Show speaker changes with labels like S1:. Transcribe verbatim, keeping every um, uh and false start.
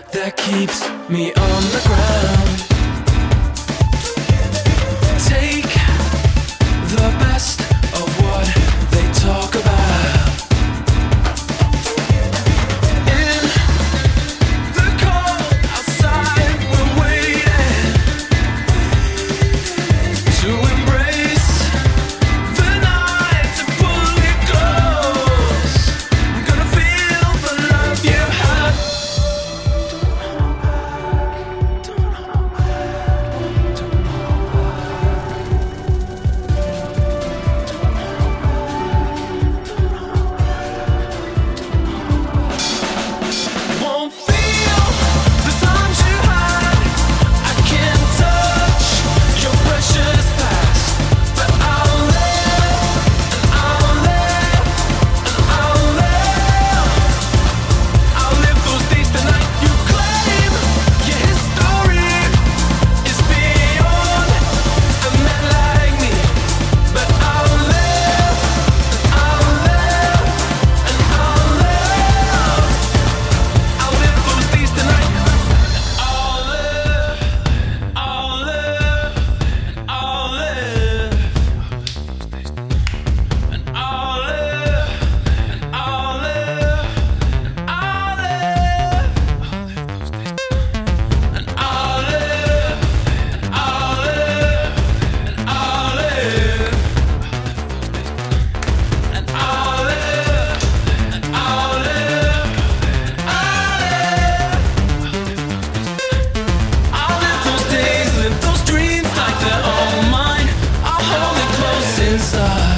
S1: that keeps me on the ground. Take the best of what they talk about. In the cold outside, we're waiting to embrace the night, to pull it close. I'm gonna feel the love you have. Don't hold back, don't hold back. Won't feel the times you had. I can't touch your precious past, but I'll live, and I'll live, and I'll live. I'll live those days tonight. You claim your history is beyond a man like me, but I'll live, and I'll live, and I'll live. I'll live those days tonight. I'll live, I'll live, and I'll live. And I'll live, and I'll live, and I'll live. And I'll live, and I'll live, and I'll live. And I'll live, and I'll live, and I'll live. I'll live those days, live those dreams like they're all mine. I'll hold it close inside.